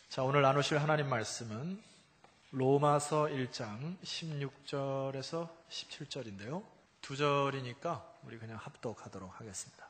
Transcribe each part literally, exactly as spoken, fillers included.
자, 오늘 나누실 하나님 말씀은 로마서 일 장 십육 절에서 십칠 절인데요. 두 절이니까 우리 그냥 합독하도록 하겠습니다.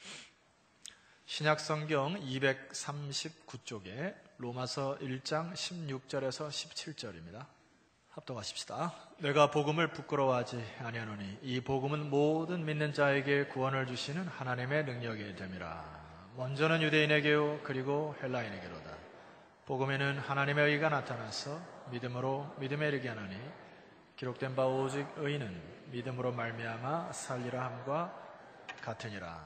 신약성경 이백삼십구 쪽에 로마서 일 장 십육 절에서 십칠 절입니다. 합독하십시다. 내가 복음을 부끄러워하지 아니하노니 이 복음은 모든 믿는 자에게 구원을 주시는 하나님의 능력이 됨이라. 먼저는 유대인에게요 그리고 헬라인에게로다. 복음에는 하나님의 의가 나타나서 믿음으로 믿음에 이르게 하나니 기록된 바 오직 의인은 믿음으로 말미암아 살리라 함과 같으니라.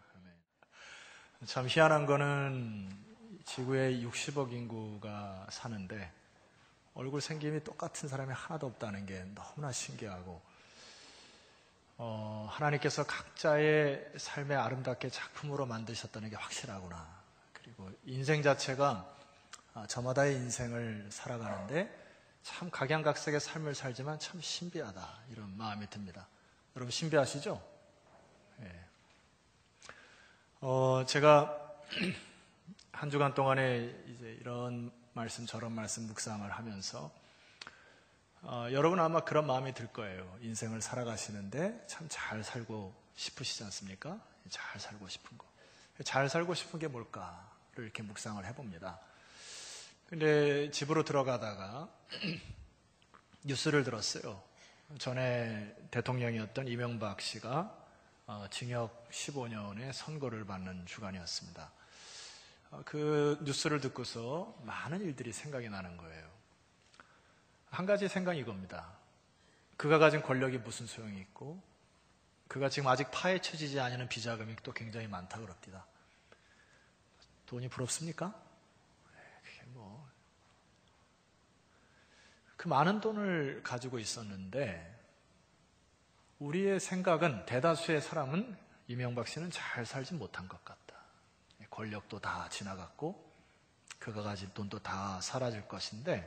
참 희한한 거는 지구에 육십억 인구가 사는데 얼굴 생김이 똑같은 사람이 하나도 없다는 게 너무나 신기하고, 어, 하나님께서 각자의 삶에 아름답게 작품으로 만드셨다는 게 확실하구나. 그리고 인생 자체가 저마다의 인생을 살아가는데 참 각양각색의 삶을 살지만 참 신비하다, 이런 마음이 듭니다. 여러분 신비하시죠? 네. 어, 제가 한 주간 동안에 이제 이런 말씀 저런 말씀 묵상을 하면서 어, 여러분 아마 그런 마음이 들 거예요. 인생을 살아가시는데 참 잘 살고 싶으시지 않습니까? 잘 살고 싶은 거. 잘 살고 싶은 게 뭘까를 이렇게 묵상을 해봅니다. 근데 집으로 들어가다가 뉴스를 들었어요. 전에 대통령이었던 이명박 씨가 어, 징역 십오 년의 선고를 받는 주간이었습니다. 어, 그 뉴스를 듣고서 많은 일들이 생각이 나는 거예요. 한 가지 생각이 이겁니다. 그가 가진 권력이 무슨 소용이 있고, 그가 지금 아직 파헤쳐지지 않은 비자금이 또 굉장히 많다 그럽니다. 돈이 부럽습니까? 뭐, 그 많은 돈을 가지고 있었는데 우리의 생각은, 대다수의 사람은 이명박 씨는 잘 살지 못한 것 같다. 권력도 다 지나갔고 그가 가진 돈도 다 사라질 것인데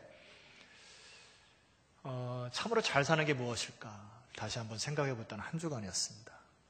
어, 참으로 잘 사는 게 무엇일까 다시 한번 생각해 봤던 한 주간이었습니다.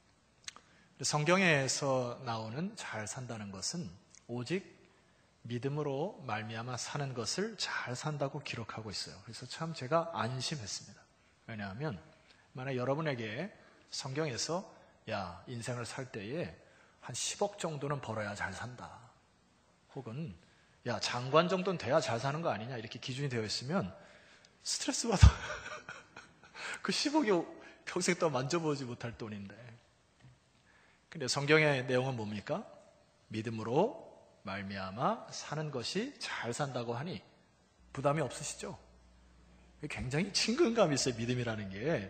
성경에서 나오는 잘 산다는 것은 오직 믿음으로 말미암아 사는 것을 잘 산다고 기록하고 있어요. 그래서 참 제가 안심했습니다. 왜냐하면 만약 여러분에게 성경에서 야, 인생을 살 때에 한 십억 정도는 벌어야 잘 산다, 혹은 야, 장관 정도는 돼야 잘 사는 거 아니냐, 이렇게 기준이 되어 있으면 스트레스 받아. 그 십억이 평생 또 만져보지 못할 돈인데. 근데 성경의 내용은 뭡니까? 믿음으로 말미암아 사는 것이 잘 산다고 하니 부담이 없으시죠? 굉장히 친근감이 있어요. 믿음이라는 게.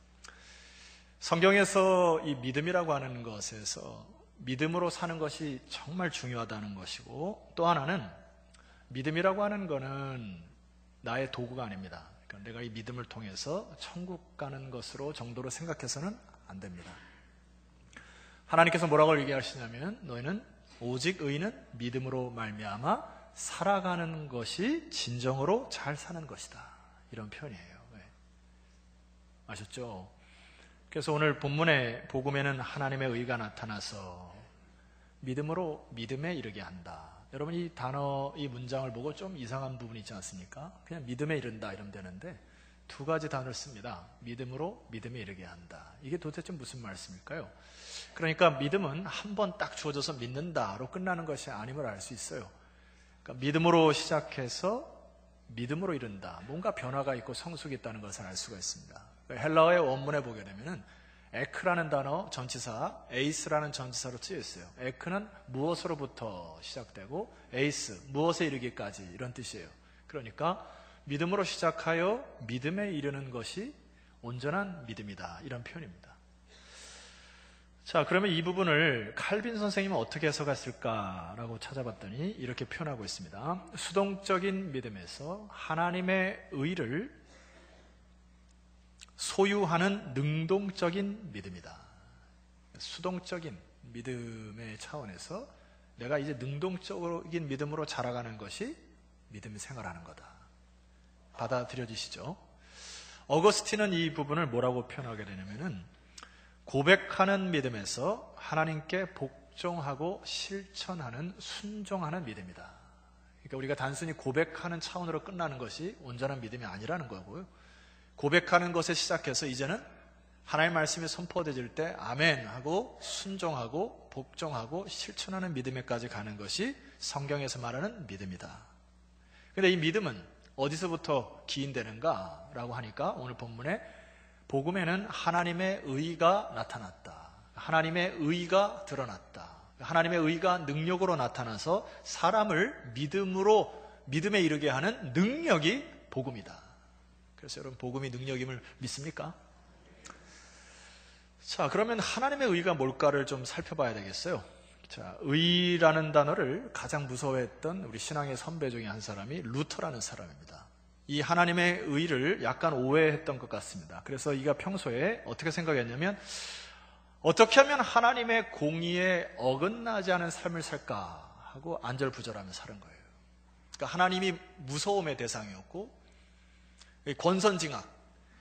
성경에서 이 믿음이라고 하는 것에서 믿음으로 사는 것이 정말 중요하다는 것이고, 또 하나는 믿음이라고 하는 거는 나의 도구가 아닙니다. 그러니까 내가 이 믿음을 통해서 천국 가는 것으로 정도로 생각해서는 안 됩니다. 하나님께서 뭐라고 얘기하시냐면 너희는 오직 의인은 믿음으로 말미암아 살아가는 것이 진정으로 잘 사는 것이다, 이런 표현이에요. 네. 아셨죠? 그래서 오늘 본문의 복음에는 하나님의 의가 나타나서 믿음으로 믿음에 이르게 한다. 여러분 이 단어, 이 문장을 보고 좀 이상한 부분이 있지 않습니까? 그냥 믿음에 이른다 이러면 되는데 두 가지 단어를 씁니다. 믿음으로 믿음에 이르게 한다. 이게 도대체 무슨 말씀일까요? 그러니까 믿음은 한 번 딱 주어져서 믿는다로 끝나는 것이 아님을 알 수 있어요. 그러니까 믿음으로 시작해서 믿음으로 이른다. 뭔가 변화가 있고 성숙이 있다는 것을 알 수가 있습니다. 헬라어의 원문에 보게 되면은 에크라는 단어 전치사, 에이스라는 전치사로 쓰여 있어요. 에크는 무엇으로부터 시작되고 에이스, 무엇에 이르기까지, 이런 뜻이에요. 그러니까 믿음으로 시작하여 믿음에 이르는 것이 온전한 믿음이다, 이런 표현입니다. 자, 그러면 이 부분을 칼빈 선생님은 어떻게 해석했을까라고 찾아봤더니 이렇게 표현하고 있습니다. 수동적인 믿음에서 하나님의 의를 소유하는 능동적인 믿음이다. 수동적인 믿음의 차원에서 내가 이제 능동적인 믿음으로 자라가는 것이 믿음의 생활하는 거다. 받아들여지시죠? 어거스틴은 이 부분을 뭐라고 표현하게 되냐면은 고백하는 믿음에서 하나님께 복종하고 실천하는 순종하는 믿음이다. 그러니까 우리가 단순히 고백하는 차원으로 끝나는 것이 온전한 믿음이 아니라는 거고요. 고백하는 것에 시작해서 이제는 하나님의 말씀이 선포되질 때 아멘 하고 순종하고 복종하고 실천하는 믿음에까지 가는 것이 성경에서 말하는 믿음이다. 그런데 이 믿음은 어디서부터 기인되는가 라고 하니까 오늘 본문에 복음에는 하나님의 의가 나타났다. 하나님의 의가 드러났다. 하나님의 의가 능력으로 나타나서 사람을 믿음으로 믿음에 이르게 하는 능력이 복음이다. 그래서 여러분 복음이 능력임을 믿습니까? 자, 그러면 하나님의 의가 뭘까를 좀 살펴봐야 되겠어요. 자, 의라는 단어를 가장 무서워했던 우리 신앙의 선배 중에 한 사람이 루터라는 사람입니다. 이 하나님의 의를 약간 오해했던 것 같습니다. 그래서 이가 평소에 어떻게 생각했냐면 어떻게 하면 하나님의 공의에 어긋나지 않은 삶을 살까 하고 안절부절하며 사는 거예요. 그러니까 하나님이 무서움의 대상이었고 권선징악,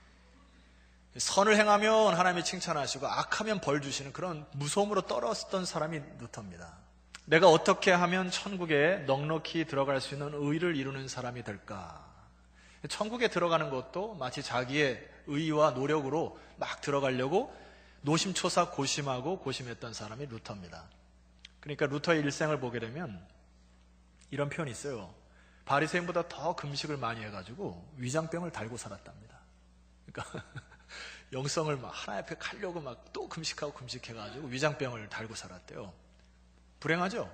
선을 행하면 하나님이 칭찬하시고 악하면 벌 주시는 그런 무서움으로 떨었던 사람이 루터입니다. 내가 어떻게 하면 천국에 넉넉히 들어갈 수 있는 의를 이루는 사람이 될까? 천국에 들어가는 것도 마치 자기의 의와 노력으로 막 들어가려고 노심초사 고심하고 고심했던 사람이 루터입니다. 그러니까 루터의 일생을 보게 되면 이런 표현이 있어요. 바리새인보다 더 금식을 많이 해가지고 위장병을 달고 살았답니다. 그러니까 영성을 막 하나님 앞에 가려고 막 또 금식하고 금식해가지고 위장병을 달고 살았대요. 불행하죠?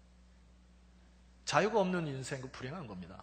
자유가 없는 인생은 불행한 겁니다.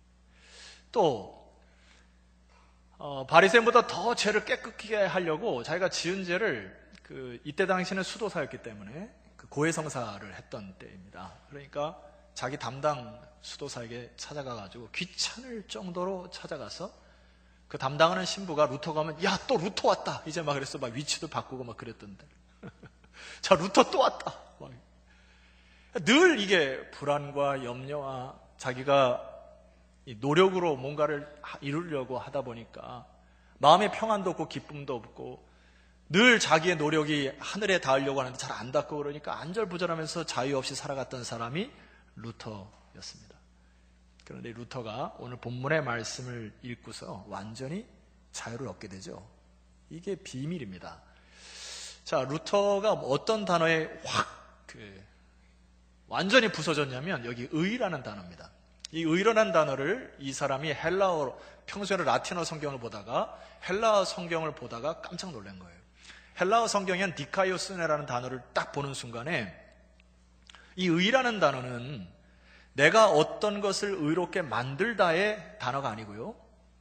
또 어, 바리새인보다 더 죄를 깨끗하게 하려고 자기가 지은 죄를 그 이때 당시는 수도사였기 때문에 그 고해성사를 했던 때입니다. 그러니까 자기 담당 수도사에게 찾아가가지고 귀찮을 정도로 찾아가서 그 담당하는 신부가 루터가 오면 야, 또 루터 왔다 이제 막 그랬어. 막 위치도 바꾸고 막 그랬던데. 자, 루터 또 왔다. 막. 늘 이게 불안과 염려와 자기가 노력으로 뭔가를 이루려고 하다 보니까 마음의 평안도 없고 기쁨도 없고 늘 자기의 노력이 하늘에 닿으려고 하는데 잘 안 닿고 그러니까 안절부절하면서 자유 없이 살아갔던 사람이 루터였습니다. 그런데 루터가 오늘 본문의 말씀을 읽고서 완전히 자유를 얻게 되죠. 이게 비밀입니다. 자, 루터가 어떤 단어에 확 그 완전히 부서졌냐면 여기 의라는 단어입니다. 이 의라는 단어를 이 사람이 헬라어로 평소에는 라틴어 성경을 보다가 헬라어 성경을 보다가 깜짝 놀란 거예요. 헬라어 성경엔 디카이오스네라는 단어를 딱 보는 순간에 이 의라는 단어는 내가 어떤 것을 의롭게 만들다의 단어가 아니고요.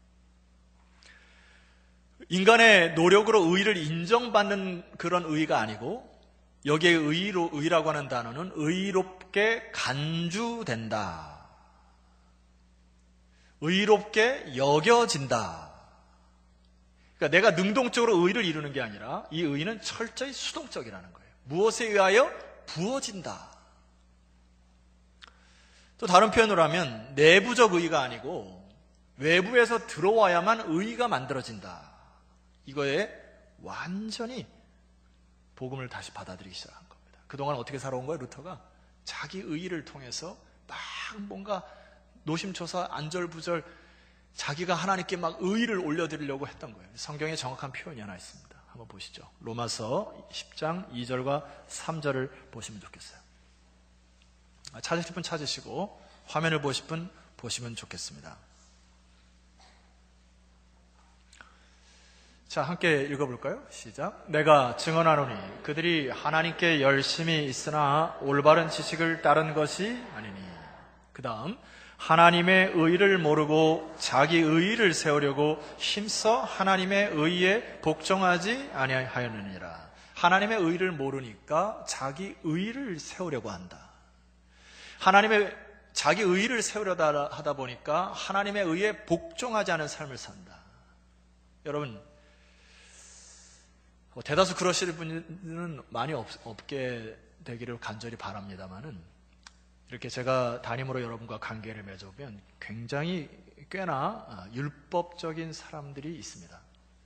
인간의 노력으로 의를 인정받는 그런 의가 아니고 여기에 의로, 의라고 하는 단어는 의롭게 간주된다. 의롭게 여겨진다. 그러니까 내가 능동적으로 의를 이루는 게 아니라 이 의는 철저히 수동적이라는 거예요. 무엇에 의하여 부어진다. 또 다른 표현으로 하면 내부적 의가 아니고 외부에서 들어와야만 의가 만들어진다. 이거에 완전히 복음을 다시 받아들이기 시작한 겁니다. 그동안 어떻게 살아온 거예요? 루터가 자기 의의를 통해서 막 뭔가 노심초사 안절부절 자기가 하나님께 막 의의를 올려드리려고 했던 거예요. 성경에 정확한 표현이 하나 있습니다. 한번 보시죠. 로마서 십 장 이 절과 삼 절을 보시면 좋겠어요. 찾으실 분 찾으시고 화면을 보실 분 보시면 좋겠습니다. 자, 함께 읽어볼까요? 시작. 내가 증언하노니 그들이 하나님께 열심히 있으나 올바른 지식을 따른 것이 아니니. 그 다음 하나님의 의를 모르고 자기 의를 세우려고 힘써 하나님의 의에 복종하지 아니하였느니라. 하나님의 의를 모르니까 자기 의를 세우려고 한다. 하나님의 자기 의를 세우려다 하다 보니까 하나님의 의에 복종하지 않은 삶을 산다. 여러분, 대다수 그러실 분은 많이 없, 없게 되기를 간절히 바랍니다만은 이렇게 제가 담임으로 여러분과 관계를 맺어보면 굉장히 꽤나 율법적인 사람들이 있습니다.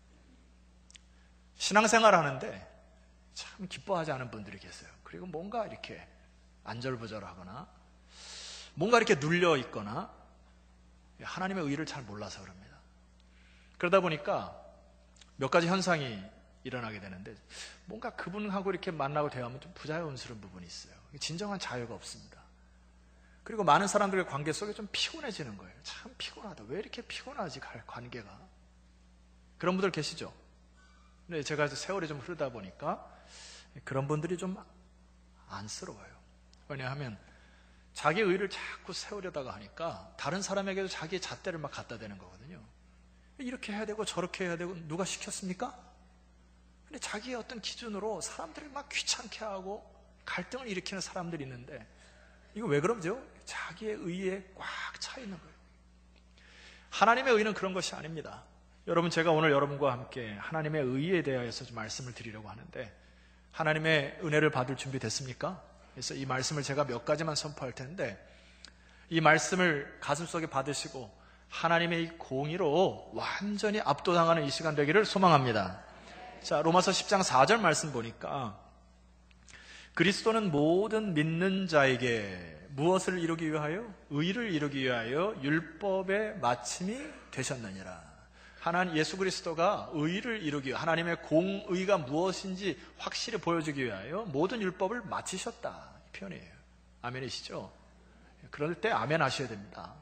신앙생활 하는데 참 기뻐하지 않은 분들이 계세요. 그리고 뭔가 이렇게 안절부절하거나 뭔가 이렇게 눌려 있거나 하나님의 의를 잘 몰라서 그럽니다. 그러다 보니까 몇 가지 현상이 일어나게 되는데, 뭔가 그분하고 이렇게 만나고 대화하면 좀 부자연스러운 부분이 있어요. 진정한 자유가 없습니다. 그리고 많은 사람들의 관계 속에 좀 피곤해지는 거예요. 참 피곤하다. 왜 이렇게 피곤하지, 관계가? 그런 분들 계시죠? 근데 제가 세월이 좀 흐르다 보니까 그런 분들이 좀 안쓰러워요. 왜냐하면 자기 의를 자꾸 세우려다가 하니까 다른 사람에게도 자기의 잣대를 막 갖다 대는 거거든요. 이렇게 해야 되고 저렇게 해야 되고, 누가 시켰습니까? 근데 자기의 어떤 기준으로 사람들을 막 귀찮게 하고 갈등을 일으키는 사람들이 있는데, 이거 왜 그러죠? 자기의 의에 꽉 차 있는 거예요. 하나님의 의는 그런 것이 아닙니다. 여러분, 제가 오늘 여러분과 함께 하나님의 의에 대하여서 좀 말씀을 드리려고 하는데, 하나님의 은혜를 받을 준비 됐습니까? 그래서 이 말씀을 제가 몇 가지만 선포할 텐데, 이 말씀을 가슴속에 받으시고 하나님의 이 공의로 완전히 압도당하는 이 시간 되기를 소망합니다. 자, 로마서 십 장 사 절 말씀 보니까, 그리스도는 모든 믿는 자에게 무엇을 이루기 위하여? 의를 이루기 위하여 율법의 마침이 되셨느니라. 하나님 예수 그리스도가 의를 이루기 위하여, 하나님의 공의가 무엇인지 확실히 보여주기 위하여 모든 율법을 마치셨다, 이 표현이에요. 아멘이시죠? 그럴 때 아멘 하셔야 됩니다.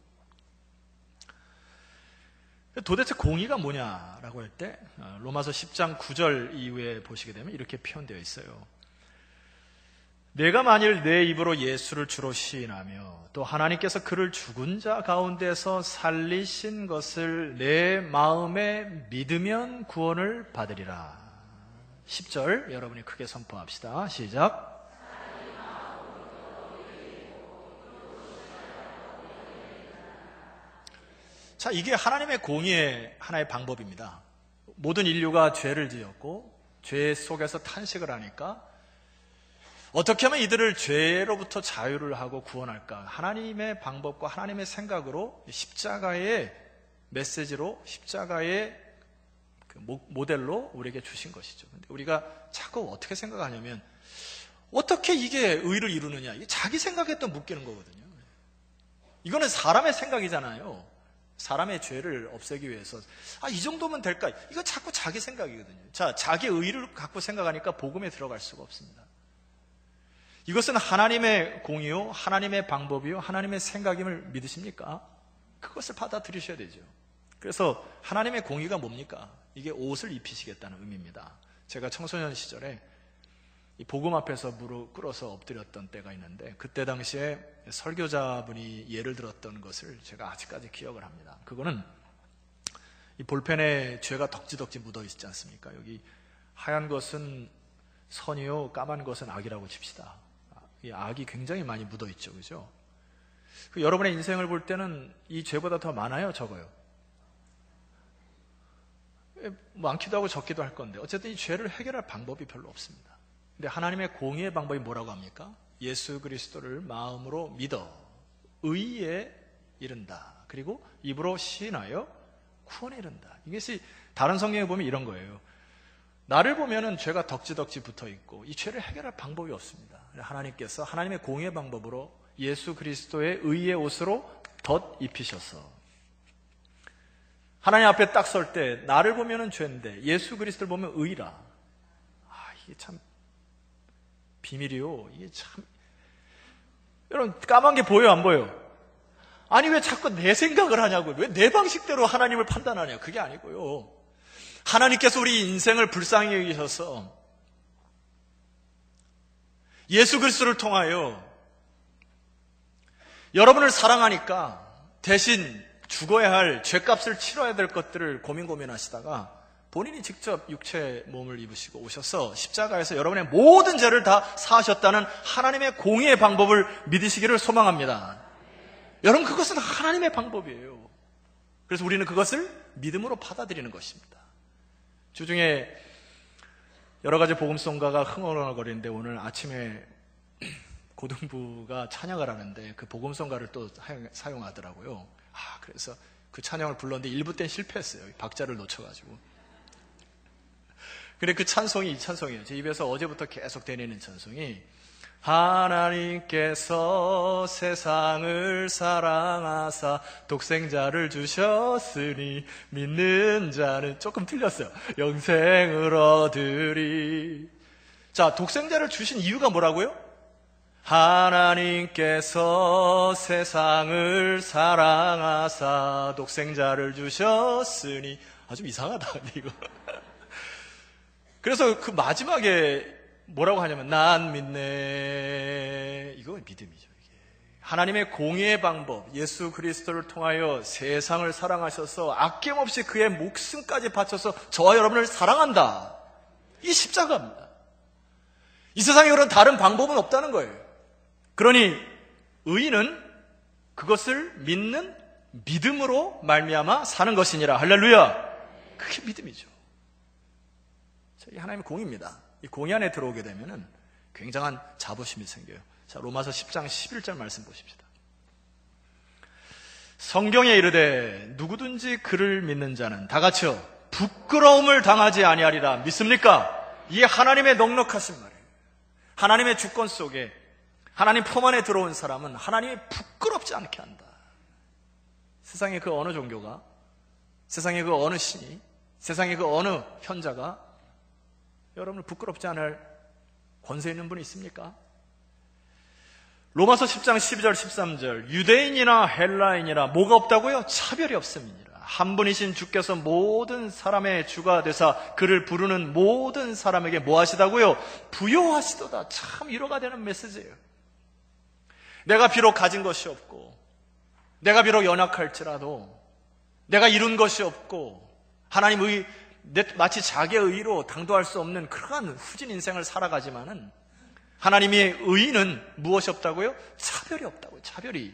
도대체 공의가 뭐냐라고 할 때, 로마서 십 장 구 절 이후에 보시게 되면 이렇게 표현되어 있어요. 내가 만일 내 입으로 예수를 주로 시인하며 또 하나님께서 그를 죽은 자 가운데서 살리신 것을 내 마음에 믿으면 구원을 받으리라. 십 절 여러분이 크게 선포합시다. 시작. 자, 이게 하나님의 공의의 하나의 방법입니다. 모든 인류가 죄를 지었고 죄 속에서 탄식을 하니까 어떻게 하면 이들을 죄로부터 자유를 하고 구원할까? 하나님의 방법과 하나님의 생각으로 십자가의 메시지로, 십자가의 그 모델로 우리에게 주신 것이죠. 근데 우리가 자꾸 어떻게 생각하냐면, 어떻게 이게 의를 이루느냐? 이게 자기 생각에 또 묶이는 거거든요. 이거는 사람의 생각이잖아요. 사람의 죄를 없애기 위해서, 아, 이 정도면 될까? 이거 자꾸 자기 생각이거든요. 자, 자기 의를 갖고 생각하니까 복음에 들어갈 수가 없습니다. 이것은 하나님의 공의요, 하나님의 방법이요, 하나님의 생각임을 믿으십니까? 그것을 받아들이셔야 되죠. 그래서 하나님의 공의가 뭡니까? 이게 옷을 입히시겠다는 의미입니다. 제가 청소년 시절에 이 복음 앞에서 무릎 꿇어서 엎드렸던 때가 있는데, 그때 당시에 설교자분이 예를 들었던 것을 제가 아직까지 기억을 합니다. 그거는 이 볼펜에 죄가 덕지덕지 묻어 있지 않습니까? 여기 하얀 것은 선이요, 까만 것은 악이라고 칩시다. 이 악이 굉장히 많이 묻어 있죠, 그죠? 그 여러분의 인생을 볼 때는 이 죄보다 더 많아요, 적어요? 많기도 하고 적기도 할 건데, 어쨌든 이 죄를 해결할 방법이 별로 없습니다. 근데 하나님의 공의의 방법이 뭐라고 합니까? 예수 그리스도를 마음으로 믿어 의에 이른다. 그리고 입으로 시인하여 구원에 이른다. 이것이 다른 성경에 보면 이런 거예요. 나를 보면은 죄가 덕지덕지 붙어 있고 이 죄를 해결할 방법이 없습니다. 하나님께서 하나님의 공의의 방법으로 예수 그리스도의 의의 옷으로 덧 입히셔서, 하나님 앞에 딱 설 때 나를 보면은 죄인데 예수 그리스도를 보면 의라. 아, 이게 참 비밀이요. 이게 참, 여러분, 까만 게 보여요, 안 보여요? 아니, 왜 자꾸 내 생각을 하냐고요? 왜 내 방식대로 하나님을 판단하냐? 그게 아니고요. 하나님께서 우리 인생을 불쌍히 여기셔서 예수 그리스도를 통하여 여러분을 사랑하니까 대신 죽어야 할 죄값을 치러야 될 것들을 고민 고민하시다가 본인이 직접 육체 몸을 입으시고 오셔서 십자가에서 여러분의 모든 죄를 다 사하셨다는 하나님의 공의의 방법을 믿으시기를 소망합니다. 여러분, 그것은 하나님의 방법이에요. 그래서 우리는 그것을 믿음으로 받아들이는 것입니다. 주중에 여러 가지 복음송가가 흥얼흥얼거리는데 오늘 아침에 고등부가 찬양을 하는데 그 복음송가를 또 사용하더라고요. 아, 그래서 그 찬양을 불렀는데 일부 때는 실패했어요. 박자를 놓쳐가지고. 근데 그 찬송이 이 찬송이에요. 제 입에서 어제부터 계속 되뇌는 찬송이, 하나님께서 세상을 사랑하사 독생자를 주셨으니 믿는 자는, 조금 틀렸어요, 영생을 얻으리. 자, 독생자를 주신 이유가 뭐라고요? 하나님께서 세상을 사랑하사 독생자를 주셨으니. 아, 좀 이상하다 이거. 그래서 그 마지막에 뭐라고 하냐면 난 믿네. 이거 믿음이죠. 이게 하나님의 공의의 방법, 예수 그리스도를 통하여 세상을 사랑하셔서 아낌없이 그의 목숨까지 바쳐서 저와 여러분을 사랑한다. 이 십자가입니다. 이 세상에 그런 다른 방법은 없다는 거예요. 그러니 의인은 그것을 믿는 믿음으로 말미암아 사는 것이니라. 할렐루야. 그게 믿음이죠. 이 하나님의 공의입니다. 이 공의 안에 들어오게 되면은 굉장한 자부심이 생겨요. 자, 로마서 십 장 십일 절 말씀 보십시다. 성경에 이르되 누구든지 그를 믿는 자는 다 같이요 부끄러움을 당하지 아니하리라. 믿습니까? 이게 하나님의 넉넉하신 말이에요. 하나님의 주권 속에 하나님 품 안에 들어온 사람은 하나님이 부끄럽지 않게 한다. 세상의 그 어느 종교가, 세상의 그 어느 신이, 세상의 그 어느 현자가 여러분을 부끄럽지 않을 권세 있는 분이 있습니까? 로마서 십 장 십이 절 십삼 절 유대인이나 헬라인이라 뭐가 없다고요? 차별이 없음이니라. 한 분이신 주께서 모든 사람의 주가 되사 그를 부르는 모든 사람에게 뭐 하시다고요? 부요하시도다. 참 위로가 되는 메시지예요. 내가 비록 가진 것이 없고, 내가 비록 연약할지라도, 내가 이룬 것이 없고, 하나님의 마치 자기의 의로 당도할 수 없는 그러한 후진 인생을 살아가지만은 하나님의 의는 무엇이 없다고요? 차별이 없다고요. 차별이.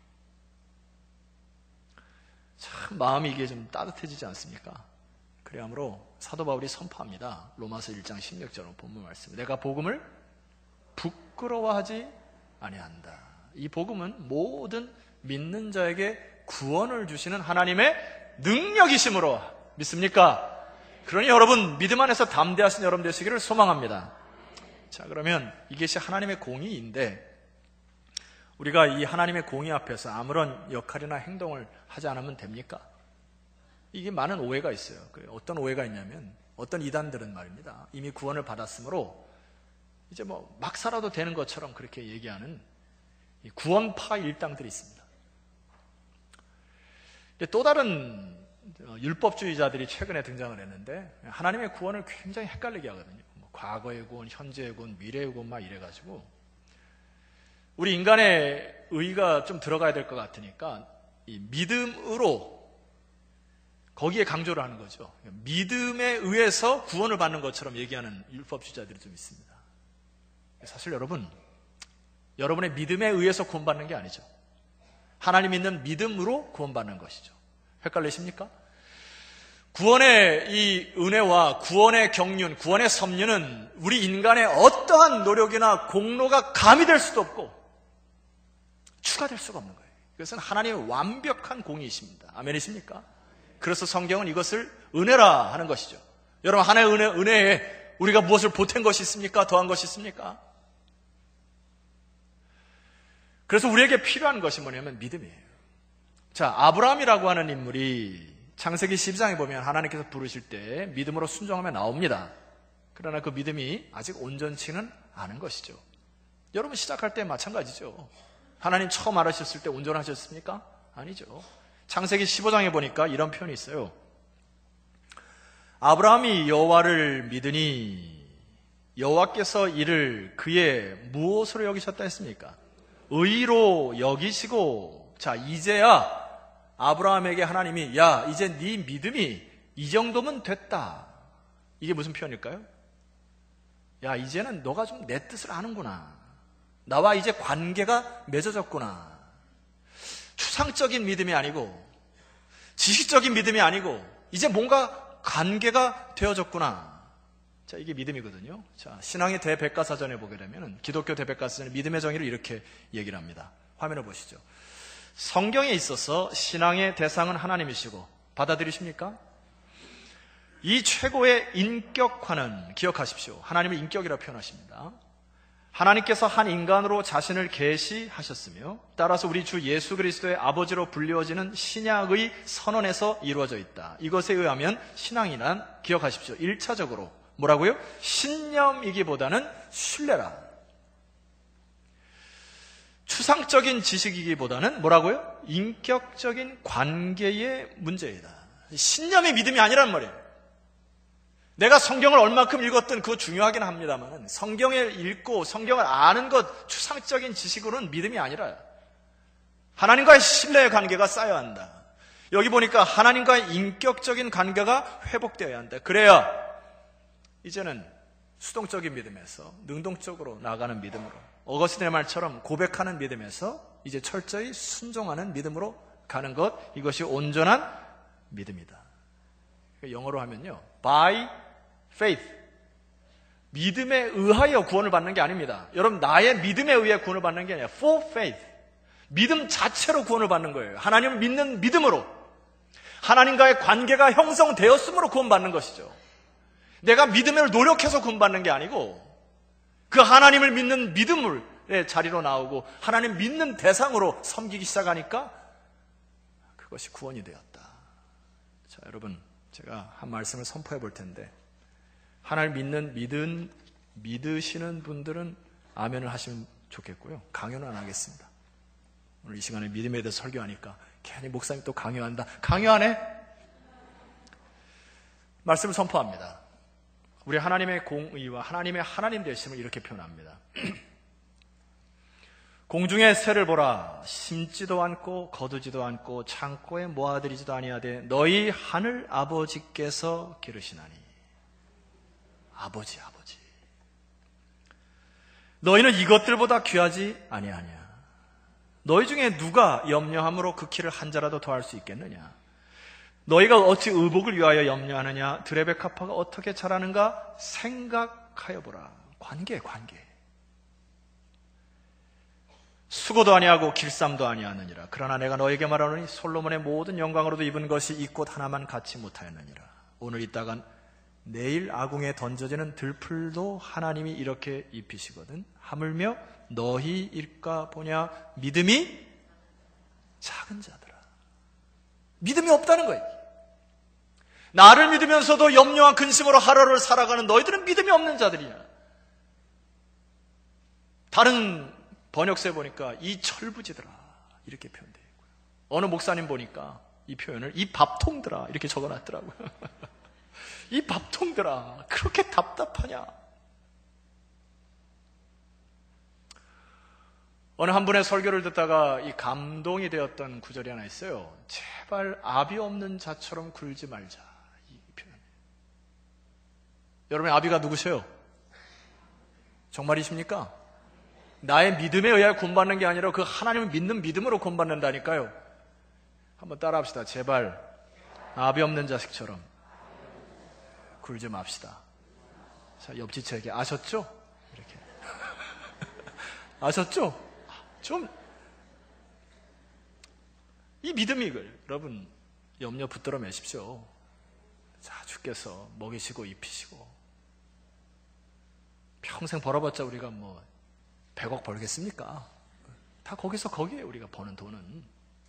참 마음이 이게 좀 따뜻해지지 않습니까? 그래야므로 사도 바울이 선포합니다. 로마서 일 장 십육 절 본문 말씀. 내가 복음을 부끄러워하지 아니한다. 이 복음은 모든 믿는 자에게 구원을 주시는 하나님의 능력이심으로 믿습니까? 그러니 여러분 믿음 안에서 담대하신 여러분 되시기를 소망합니다. 자, 그러면 이것이 하나님의 공의인데 우리가 이 하나님의 공의 앞에서 아무런 역할이나 행동을 하지 않으면 됩니까? 이게 많은 오해가 있어요. 어떤 오해가 있냐면 어떤 이단들은 말입니다. 이미 구원을 받았으므로 이제 뭐 막 살아도 되는 것처럼 그렇게 얘기하는 구원파 일당들이 있습니다. 또 다른 율법주의자들이 최근에 등장을 했는데 하나님의 구원을 굉장히 헷갈리게 하거든요. 뭐 과거의 구원, 현재의 구원, 미래의 구원 막 이래가지고 우리 인간의 의가 좀 들어가야 될 것 같으니까 이 믿음으로 거기에 강조를 하는 거죠. 믿음에 의해서 구원을 받는 것처럼 얘기하는 율법주의자들이 좀 있습니다. 사실 여러분, 여러분의 믿음에 의해서 구원받는 게 아니죠. 하나님 믿는 믿음으로 구원받는 것이죠. 헷갈리십니까? 구원의 이 은혜와 구원의 경륜, 구원의 섭리는 우리 인간의 어떠한 노력이나 공로가 가미될 수도 없고 추가될 수가 없는 거예요. 이것은 하나님의 완벽한 공의이십니다. 아멘이십니까? 그래서 성경은 이것을 은혜라 하는 것이죠. 여러분, 하나님의 은혜, 은혜에 우리가 무엇을 보탠 것이 있습니까? 더한 것이 있습니까? 그래서 우리에게 필요한 것이 뭐냐면 믿음이에요. 자, 아브라함이라고 하는 인물이 창세기 십이 장에 보면 하나님께서 부르실 때 믿음으로 순종하며 나옵니다. 그러나 그 믿음이 아직 온전치는 않은 것이죠. 여러분 시작할 때 마찬가지죠. 하나님 처음 알으셨을 때 온전하셨습니까? 아니죠. 창세기 십오 장에 보니까 이런 표현이 있어요. 아브라함이 여호와를 믿으니 여호와께서 이를 그의 무엇으로 여기셨다 했습니까? 의로 여기시고, 자, 이제야 아브라함에게 하나님이 야, 이제 네 믿음이 이 정도면 됐다. 이게 무슨 표현일까요? 야, 이제는 너가 좀 내 뜻을 아는구나. 나와 이제 관계가 맺어졌구나. 추상적인 믿음이 아니고 지식적인 믿음이 아니고 이제 뭔가 관계가 되어졌구나. 자, 이게 믿음이거든요. 자, 신앙의 대백과사전에 보게 되면 기독교 대백과사전의 믿음의 정의를 이렇게 얘기를 합니다. 화면을 보시죠. 성경에 있어서 신앙의 대상은 하나님이시고 받아들이십니까? 이 최고의 인격화는 기억하십시오. 하나님을 인격이라고 표현하십니다. 하나님께서 한 인간으로 자신을 계시하셨으며 따라서 우리 주 예수 그리스도의 아버지로 불리워지는 신약의 선언에서 이루어져 있다. 이것에 의하면 신앙이란, 기억하십시오, 일 차적으로 뭐라고요? 신념이기보다는 신뢰라. 추상적인 지식이기보다는 뭐라고요? 인격적인 관계의 문제이다. 신념이 믿음이 아니란 말이에요. 내가 성경을 얼마큼 읽었든 그거 중요하긴 합니다만 성경을 읽고 성경을 아는 것, 추상적인 지식으로는 믿음이 아니라 하나님과의 신뢰의 관계가 쌓여야 한다. 여기 보니까 하나님과의 인격적인 관계가 회복되어야 한다. 그래야 이제는 수동적인 믿음에서 능동적으로 나아가는 믿음으로, 어거스틴의 말처럼 고백하는 믿음에서 이제 철저히 순종하는 믿음으로 가는 것, 이것이 온전한 믿음이다. 영어로 하면요, by faith, 믿음에 의하여 구원을 받는 게 아닙니다. 여러분, 나의 믿음에 의해 구원을 받는 게 아니라 for faith, 믿음 자체로 구원을 받는 거예요. 하나님을 믿는 믿음으로, 하나님과의 관계가 형성되었으므로 구원받는 것이죠. 내가 믿음을 노력해서 구원받는 게 아니고 그 하나님을 믿는 믿음의 자리로 나오고 하나님 믿는 대상으로 섬기기 시작하니까 그것이 구원이 되었다. 자, 여러분, 제가 한 말씀을 선포해 볼 텐데, 하나님 믿는 믿은 믿으시는 분들은 아멘을 하시면 좋겠고요. 강요는 안 하겠습니다. 오늘 이 시간에 믿음에 대해서 설교하니까 괜히 목사님 또 강요한다. 강요하네? 말씀을 선포합니다. 우리 하나님의 공의와 하나님의 하나님 되심을 이렇게 표현합니다. 공중의 새를 보라. 심지도 않고 거두지도 않고 창고에 모아들이지도 아니하되 너희 하늘 아버지께서 기르시나니. 아버지, 아버지. 너희는 이것들보다 귀하지 아니하냐. 너희 중에 누가 염려함으로 그 키를 한 자라도 더할 수 있겠느냐. 너희가 어찌 의복을 위하여 염려하느냐. 들의 백합화가 어떻게 자라는가 생각하여 보라. 관계, 관계. 수고도 아니하고 길쌈도 아니하느니라. 그러나 내가 너에게 말하노니 솔로몬의 모든 영광으로도 입은 것이 이 꽃 하나만 갖지 못하였느니라. 오늘 있다간 내일 아궁에 던져지는 들풀도 하나님이 이렇게 입히시거든. 하물며 너희 일까 보냐. 믿음이 작은 자들아. 믿음이 없다는 거예요. 나를 믿으면서도 염려와 근심으로 하루를 살아가는 너희들은 믿음이 없는 자들이냐. 다른 번역서에 보니까 이 철부지들아 이렇게 표현되어 있고요. 어느 목사님 보니까 이 표현을 이 밥통들아 이렇게 적어놨더라고요. 이 밥통들아 그렇게 답답하냐. 어느 한 분의 설교를 듣다가 이 감동이 되었던 구절이 하나 있어요. 제발 아비 없는 자처럼 굴지 말자. 이 표현. 여러분의 아비가 누구세요? 정말이십니까? 나의 믿음에 의해 구원받는 게 아니라 그 하나님을 믿는 믿음으로 구원받는다니까요. 한번 따라합시다. 제발 아비 없는 자식처럼 굴지 맙시다. 자, 옆지체에게 아셨죠? 이렇게 아셨죠? 좀 이 믿음이 이걸 여러분 염려 붙들어 매십시오. 자, 주께서 먹이시고 입히시고 평생 벌어봤자 우리가 뭐 백억 벌겠습니까? 다 거기서 거기에 우리가 버는 돈은.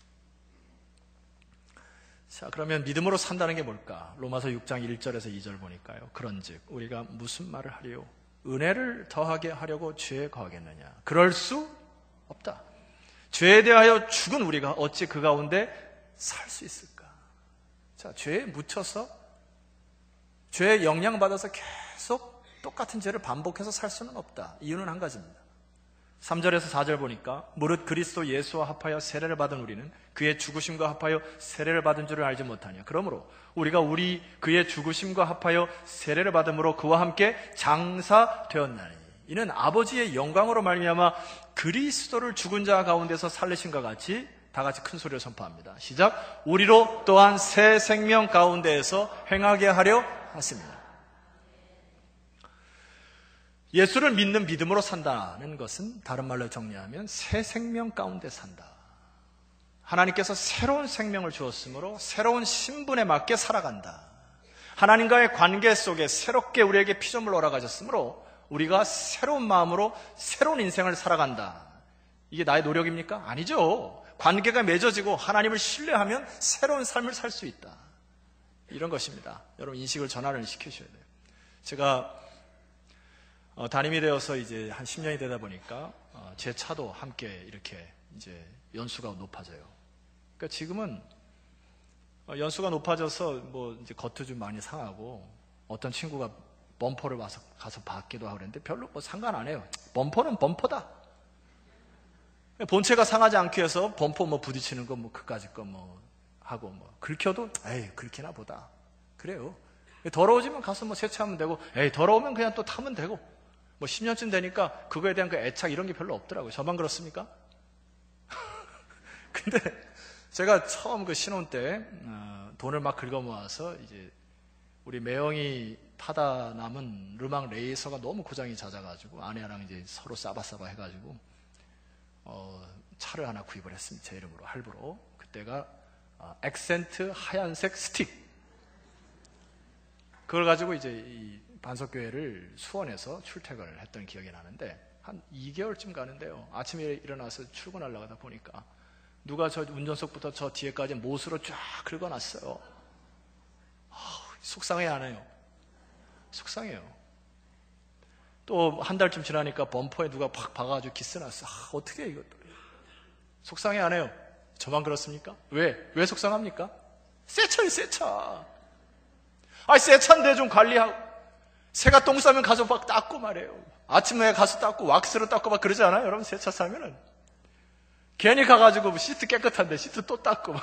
자, 그러면 믿음으로 산다는 게 뭘까? 로마서 육 장 일 절에서 이 절 보니까요. 그런즉 우리가 무슨 말을 하리요? 은혜를 더하게 하려고 죄에 거하겠느냐? 그럴 수 없다. 죄에 대하여 죽은 우리가 어찌 그 가운데 살 수 있을까? 자, 죄에 묻혀서 죄에 영향받아서 계속 똑같은 죄를 반복해서 살 수는 없다. 이유는 한 가지입니다. 삼 절에서 사 절 보니까 무릇 그리스도 예수와 합하여 세례를 받은 우리는 그의 죽으심과 합하여 세례를 받은 줄을 알지 못하냐. 그러므로 우리가 우리 그의 죽으심과 합하여 세례를 받음으로 그와 함께 장사되었나니 이는 아버지의 영광으로 말미암아 그리스도를 죽은 자 가운데서 살리신과 같이 다 같이 큰 소리로 선포합니다. 시작. 우리로 또한 새 생명 가운데에서 행하게 하려 하십니다. 예수를 믿는 믿음으로 산다는 것은 다른 말로 정리하면 새 생명 가운데 산다. 하나님께서 새로운 생명을 주었으므로 새로운 신분에 맞게 살아간다. 하나님과의 관계 속에 새롭게 우리에게 피조물로 올라가셨으므로 우리가 새로운 마음으로 새로운 인생을 살아간다. 이게 나의 노력입니까? 아니죠. 관계가 맺어지고 하나님을 신뢰하면 새로운 삶을 살 수 있다. 이런 것입니다. 여러분 인식을 전환을 시키셔야 돼요. 제가 어, 담임이 되어서 이제 한 십 년이 되다 보니까 어, 제 차도 함께 이렇게 이제 연수가 높아져요. 그러니까 지금은 어, 연수가 높아져서 뭐 이제 겉도 좀 많이 상하고 어떤 친구가 범퍼를 와서 가서 받기도 하고 그랬는데 별로 뭐 상관 안 해요. 범퍼는 범퍼다. 본체가 상하지 않기 위해서 범퍼 뭐 부딪히는 거 뭐 그까짓 거 뭐 하고 뭐 긁혀도 에이 긁히나 보다. 그래요. 더러워지면 가서 뭐 세차하면 되고 에이 더러우면 그냥 또 타면 되고 뭐 십 년쯤 되니까 그거에 대한 그 애착 이런 게 별로 없더라고요. 저만 그렇습니까? 근데 제가 처음 그 신혼 때 어, 돈을 막 긁어 모아서 이제 우리 매형이 타다 남은 르망 레이서가 너무 고장이 잦아가지고 아내랑 이제 서로 싸바싸바 해가지고 어, 차를 하나 구입을 했습니다. 제 이름으로 할부로. 그때가 어, 액센트 하얀색 스틱. 그걸 가지고 이제 이 반석교회를 수원에서 출퇴근을 했던 기억이 나는데 한 이 개월쯤 가는데요. 아침에 일어나서 출근하려고 하다 보니까 누가 저 운전석부터 저 뒤에까지 못으로 쫙 긁어놨어요. 아, 속상해 안 해요. 속상해요. 또 한 달쯤 지나니까 범퍼에 누가 팍 박아가지고 기스났어. 아, 어떻게 해 이것도. 속상해 안 해요. 저만 그렇습니까? 왜? 왜 속상합니까? 새 차예요, 새 차. 아니, 새 차인데 좀 관리하고. 새가 똥 싸면 가서 막 닦고 말해요. 아침에 가서 닦고, 왁스로 닦고 막 그러지 않아요? 여러분, 새 차 사면은. 괜히 가가지고 시트 깨끗한데 시트 또 닦고.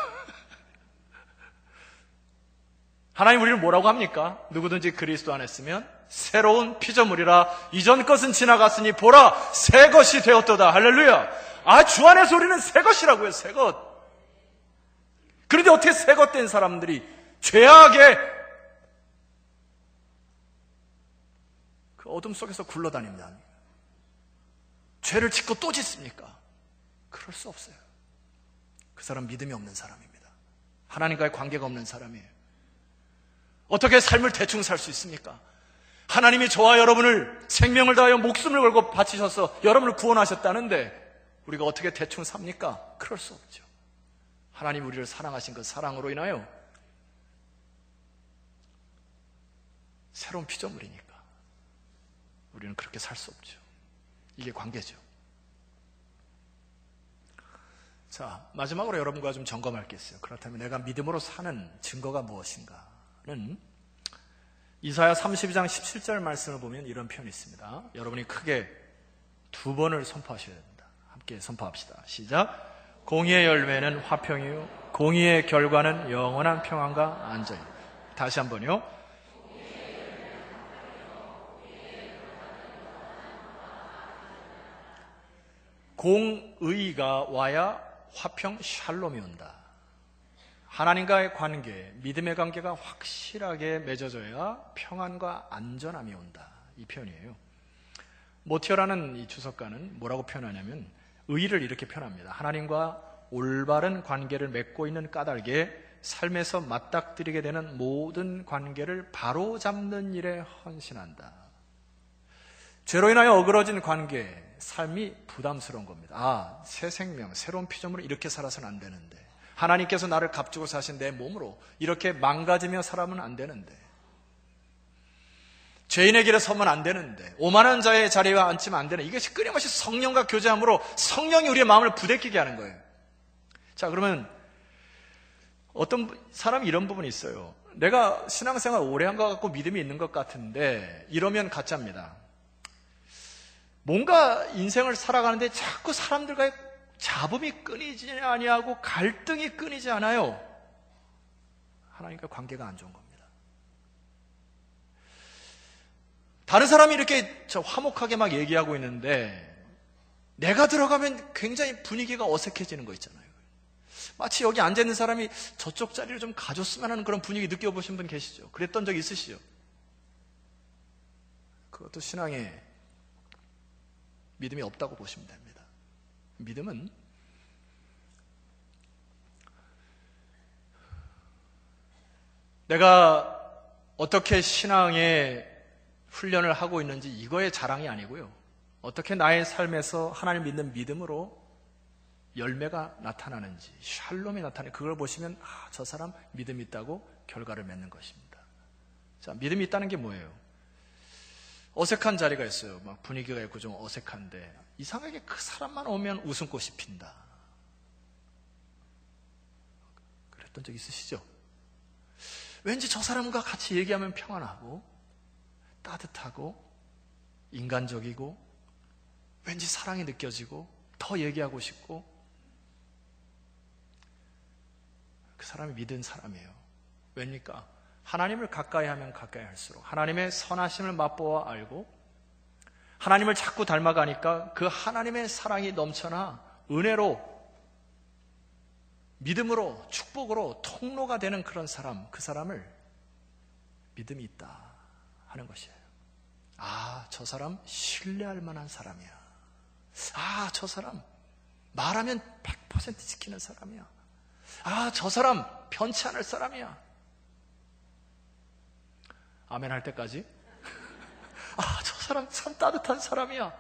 하나님 우리를 뭐라고 합니까? 누구든지 그리스도 안에 있으면 새로운 피조물이라 이전 것은 지나갔으니 보라 새 것이 되었도다. 할렐루야. 아, 주 안에서 우리는 새 것이라고요. 새 것. 그런데 어떻게 새 것 된 사람들이 죄악의 그 어둠 속에서 굴러다닙니다. 죄를 짓고 또 짓습니까? 그럴 수 없어요. 그 사람 믿음이 없는 사람입니다. 하나님과의 관계가 없는 사람이에요. 어떻게 삶을 대충 살 수 있습니까? 하나님이 저와 여러분을 생명을 다하여 목숨을 걸고 바치셔서 여러분을 구원하셨다는데 우리가 어떻게 대충 삽니까? 그럴 수 없죠. 하나님 우리를 사랑하신 그 사랑으로 인하여 새로운 피조물이니까 우리는 그렇게 살 수 없죠. 이게 관계죠. 자, 마지막으로 여러분과 좀 점검할 게 있어요. 그렇다면 내가 믿음으로 사는 증거가 무엇인가는 이사야 삼십이 장 십칠 절 말씀을 보면 이런 표현이 있습니다. 여러분이 크게 두 번을 선포하셔야 됩니다. 함께 선포합시다. 시작. 공의의 열매는 화평이요 공의의 결과는 영원한 평안과 안전이요. 다시 한번요. 공의가 와야 화평 샬롬이 온다. 하나님과의 관계, 믿음의 관계가 확실하게 맺어져야 평안과 안전함이 온다. 이 표현이에요. 모티어라는 이 주석가는 뭐라고 표현하냐면 의를 이렇게 표현합니다. 하나님과 올바른 관계를 맺고 있는 까닭에 삶에서 맞닥뜨리게 되는 모든 관계를 바로잡는 일에 헌신한다. 죄로 인하여 어그러진 관계, 삶이 부담스러운 겁니다. 아, 새 생명, 새로운 피조물을 이렇게 살아서는 안 되는데 하나님께서 나를 값주고 사신 내 몸으로 이렇게 망가지며 살아면 안 되는데 죄인의 길에 서면 안 되는데 오만한 자의 자리에 앉히면 안 되는 이것이 끊임없이 성령과 교제함으로 성령이 우리의 마음을 부대끼게 하는 거예요. 자, 그러면 어떤 사람이 이런 부분이 있어요. 내가 신앙생활 오래 한 것 같고 믿음이 있는 것 같은데 이러면 가짜입니다. 뭔가 인생을 살아가는데 자꾸 사람들과의 잡음이 끊이지 아니하고 갈등이 끊이지 않아요. 하나님과 관계가 안 좋은 겁니다. 다른 사람이 이렇게 저 화목하게 막 얘기하고 있는데 내가 들어가면 굉장히 분위기가 어색해지는 거 있잖아요. 마치 여기 앉아있는 사람이 저쪽 자리를 좀 가졌으면 하는 그런 분위기 느껴보신 분 계시죠? 그랬던 적 있으시죠? 그것도 신앙의 믿음이 없다고 보시면 됩니다. 믿음은 내가 어떻게 신앙의 훈련을 하고 있는지 이거의 자랑이 아니고요. 어떻게 나의 삶에서 하나님 믿는 믿음으로 열매가 나타나는지, 샬롬이 나타나는, 그걸 보시면 아, 저 사람 믿음이 있다고 결과를 맺는 것입니다. 자, 믿음이 있다는 게 뭐예요? 어색한 자리가 있어요. 막 분위기가 있고 좀 어색한데 이상하게 그 사람만 오면 웃음꽃이 핀다. 그랬던 적 있으시죠? 왠지 저 사람과 같이 얘기하면 평안하고 따뜻하고 인간적이고 왠지 사랑이 느껴지고 더 얘기하고 싶고, 그 사람이 믿은 사람이에요. 왜입니까? 하나님을 가까이 하면 가까이 할수록 하나님의 선하심을 맛보아 알고 하나님을 자꾸 닮아가니까 그 하나님의 사랑이 넘쳐나 은혜로, 믿음으로, 축복으로 통로가 되는 그런 사람, 그 사람을 믿음이 있다 하는 것이에요. 아, 저 사람 신뢰할 만한 사람이야. 아, 저 사람 말하면 백 퍼센트 지키는 사람이야. 아, 저 사람 변치 않을 사람이야. 아멘 할 때까지 아, 저 사람 참 따뜻한 사람이야.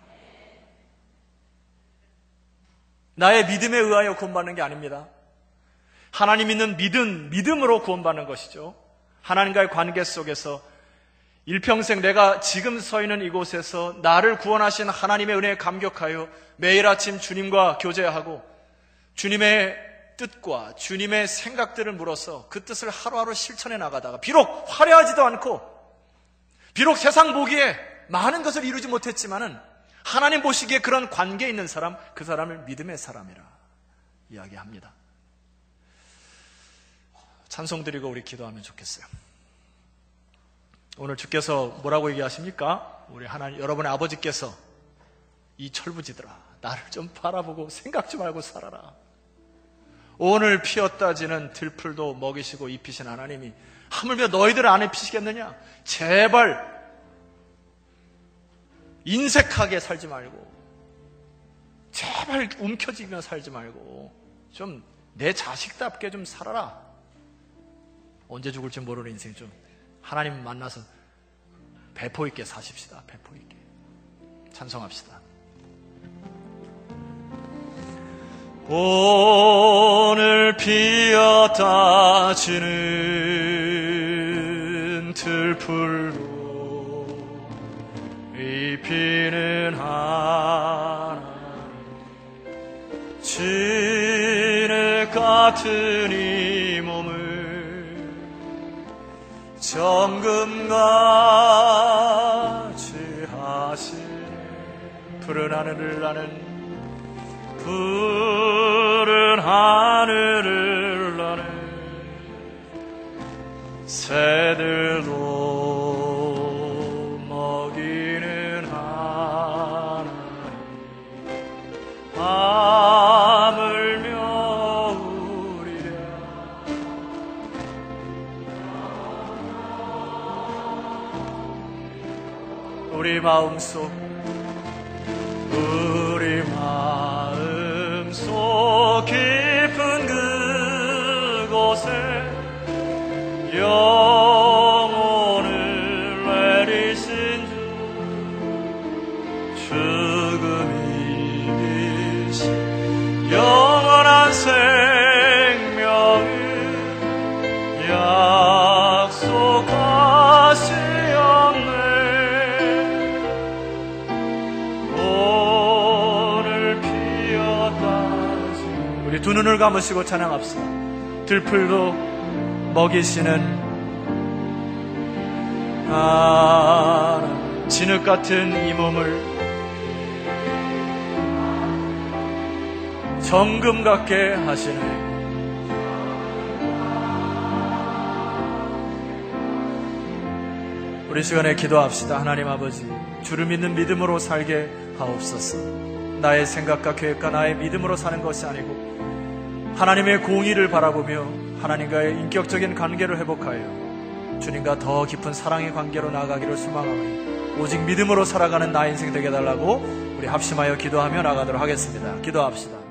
나의 믿음에 의하여 구원받는 게 아닙니다. 하나님 있는 믿음, 믿음으로 구원받는 것이죠. 하나님과의 관계 속에서 일평생 내가 지금 서 있는 이곳에서 나를 구원하신 하나님의 은혜에 감격하여 매일 아침 주님과 교제하고 주님의 뜻과 주님의 생각들을 물어서 그 뜻을 하루하루 실천해 나가다가 비록 화려하지도 않고 비록 세상 보기에 많은 것을 이루지 못했지만은 하나님 보시기에 그런 관계에 있는 사람, 그 사람을 믿음의 사람이라 이야기합니다. 찬송 드리고 우리 기도하면 좋겠어요. 오늘 주께서 뭐라고 얘기하십니까? 우리 하나님, 여러분의 아버지께서 이 철부지들아, 나를 좀 바라보고 생각 좀 하고 살아라. 오늘 피었다 지는 들풀도 먹이시고 입히신 하나님이 하물며 너희들 안 입히시겠느냐? 제발 인색하게 살지 말고, 제발 움켜쥐며 살지 말고 좀 내 자식답게 좀 살아라. 언제 죽을지 모르는 인생 좀 하나님 만나서 배포 있게 사십시다. 배포 있게. 찬송합시다. 오늘 피었다 지는 들풀로 입히는 하나님, 진흙 같은 이 몸을 정금같이 하시네. 푸른 하늘을 나는 푸른 하늘을 나는 새들도 먹이는 하나님, 하물며 우리라 우리 마음속 우리 마음속 깊은 그곳에 영혼을 내리신 주, 죽음이 이기신 영원한 생명을 약속하시었네. 우리 두 눈을 감으시고 찬양합시다. 들풀도 먹이시는 하나님, 진흙 같은 이 몸을 정금 같게 하시네. 우리 시간에 기도합시다. 하나님 아버지, 주를 믿는 믿음으로 살게 하옵소서. 나의 생각과 계획과 나의 믿음으로 사는 것이 아니고 하나님의 공의를 바라보며 하나님과의 인격적인 관계를 회복하여 주님과 더 깊은 사랑의 관계로 나아가기를 소망하오니 오직 믿음으로 살아가는 나의 인생 되게 해달라고 우리 합심하여 기도하며 나가도록 하겠습니다. 기도합시다.